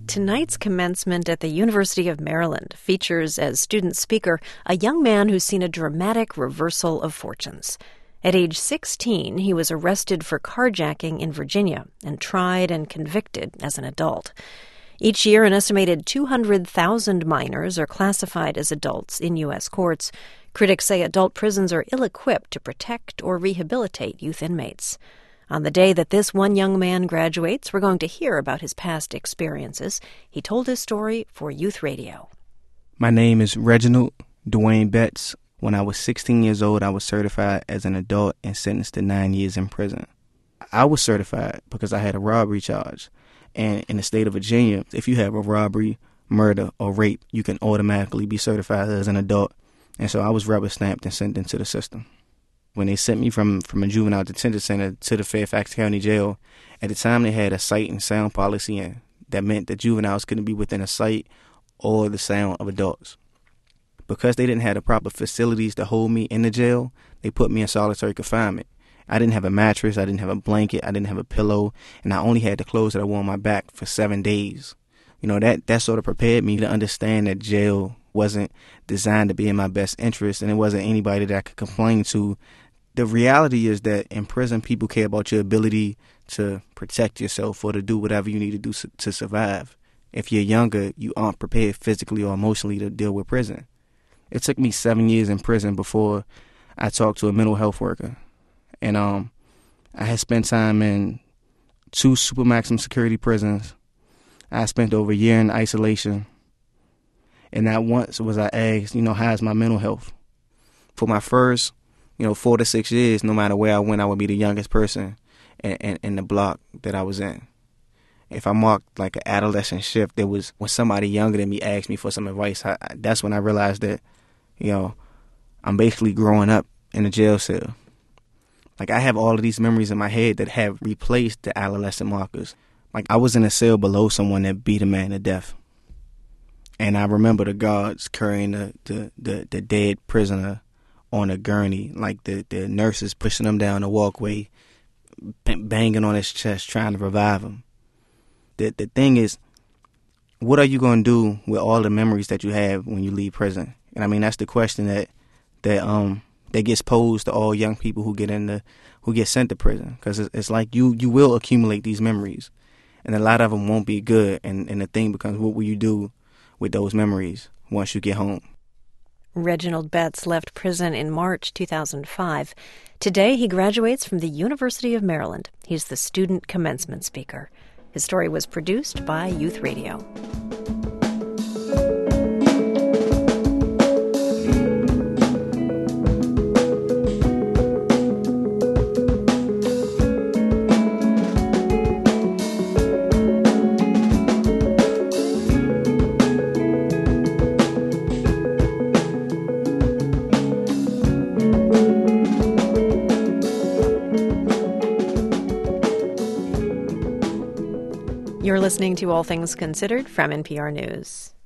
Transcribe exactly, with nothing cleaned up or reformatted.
Tonight's commencement at the University of Maryland features as student speaker a young man who's seen a dramatic reversal of fortunes. At age sixteen, he was arrested for carjacking in Virginia and tried and convicted as an adult. Each year, an estimated two hundred thousand minors are classified as adults in U S courts. Critics say adult prisons are ill-equipped to protect or rehabilitate youth inmates. On the day that this one young man graduates, we're going to hear about his past experiences. He told his story for Youth Radio. My name is Reginald Dwayne Betts. When I was sixteen years old, I was certified as an adult and sentenced to nine years in prison. I was certified because I had a robbery charge. And in the state of Virginia, if you have a robbery, murder, or rape, you can automatically be certified as an adult. And so I was rubber stamped and sent into the system. When they sent me from, from a juvenile detention center to the Fairfax County Jail, at the time they had a sight and sound policy, and that meant that juveniles couldn't be within a sight or the sound of adults. Because they didn't have the proper facilities to hold me in the jail, they put me in solitary confinement. I didn't have a mattress, I didn't have a blanket, I didn't have a pillow, and I only had the clothes that I wore on my back for seven days. You know, that, that sort of prepared me to understand that jail wasn't designed to be in my best interest, and it wasn't anybody that I could complain to. The reality is that in prison, people care about your ability to protect yourself or to do whatever you need to do to survive. If you're younger, you aren't prepared physically or emotionally to deal with prison. It took me seven years in prison before I talked to a mental health worker. And um, I had spent time in two super maximum security prisons. I spent over a year in isolation. And not once was I asked, you know, how's my mental health? For my first You know, four to six years, no matter where I went, I would be the youngest person in, in, in the block that I was in. If I marked like an adolescent shift, there was when somebody younger than me asked me for some advice, I, that's when I realized that, you know, I'm basically growing up in a jail cell. Like, I have all of these memories in my head that have replaced the adolescent markers. Like, I was in a cell below someone that beat a man to death. And I remember the guards carrying the, the, the, the dead prisoner on a gurney, like the, the nurses pushing him down the walkway, banging on his chest, trying to revive him. The, the thing is, what are you going to do with all the memories that you have when you leave prison? And I mean, that's the question that that um that gets posed to all young people who get in the, who get sent to prison, because it's, it's like you you will accumulate these memories, and a lot of them won't be good. And, and the thing becomes, what will you do with those memories once you get home? Reginald Betts left prison in March two thousand five. Today, he graduates from the University of Maryland. He's the student commencement speaker. His story was produced by Youth Radio. You're listening to All Things Considered from N P R News.